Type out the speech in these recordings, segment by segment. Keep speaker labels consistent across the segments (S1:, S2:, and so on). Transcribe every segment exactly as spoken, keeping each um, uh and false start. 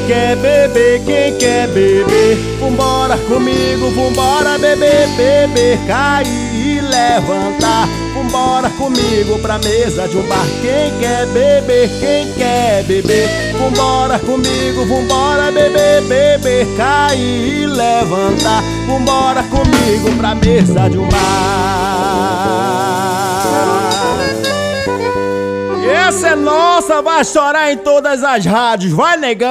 S1: quer beber, quem quer beber, vambora comigo, vambora beber, beber, cair e levantar. Vambora comigo pra mesa de um bar. Quem quer beber, quem quer beber, vambora comigo, vambora beber, beber, cair e levantar. Vambora comigo pra mesa de um bar. Essa é nossa, vai estourar em todas as rádios. Vai, negão!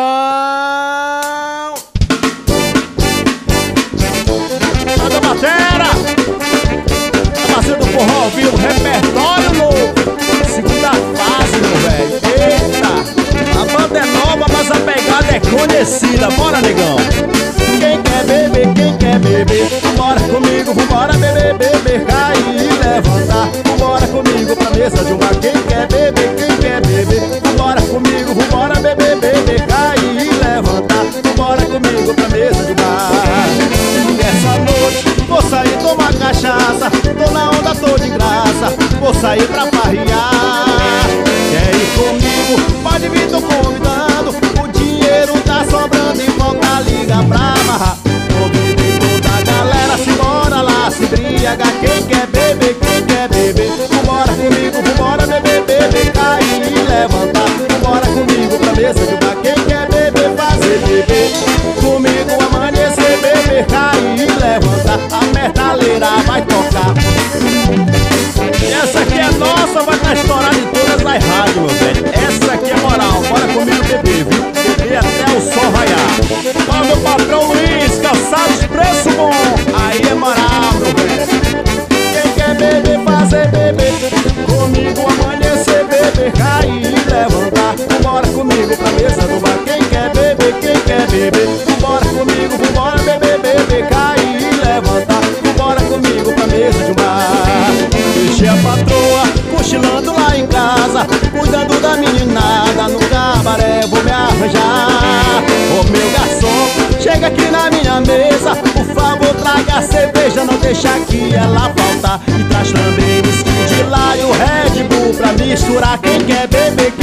S1: Manda batera! Tá fazendo forró ao vivo, repertório novo. Segunda fase, meu velho. Eita! A banda é nova, mas a pegada é conhecida. Bora, negão! Quem quer beber, quem quer beber, vambora comigo, vambora beber, beber, cair e levantar. Vambora comigo pra mesa de um bar. Quem quer beber, quem quer beber, vambora comigo, vambora beber, beber, cair e levantar. Vambora comigo pra mesa de um bar. E essa noite vou sair tomar cachaça, tô na onda, tô de graça, vou sair pra farrear. Quer ir comigo? Pode vir, tô convidando. O dinheiro tá sobrando e falta liga pra amarrar. Convidei toda a galera, simbora lá se embriagar. Quem quer beber, quem quer beber, vambora comigo, vambora beber, beber, cair e levantar. Vambora comigo pra mesa de bar. Quem quer beber, fazer beber, comigo amanhecer, beber, cair e levantar. A metaleira vai tocar. Essa aqui é nossa, vai estar estourada em todas as rádios, meu velho. Essa aqui é moral, bora comigo beber, viu? Beber até o sol raiar. Ó, meu patrão Luiz, calçados, preço bom. Aí é moral, meu velho. Quem quer beber, fazer beber, comigo amanhecer, beber, cair e levantar. Vambora comigo pra mesa do bar. Quem quer beber, quem quer beber, vambora comigo, vambora beber, beber, cair e levantar. Vambora comigo pra mesa de um bar. Deixei a patroa cochilando lá em casa, cuidando da meninada, no cabaré vou me arranjar. Ô meu garçom, chega aqui na minha mesa, por favor traga a cerveja, não deixa que ela faltar. E traz também whisky de lá e o Red Bull pra misturar. Quem quer beber,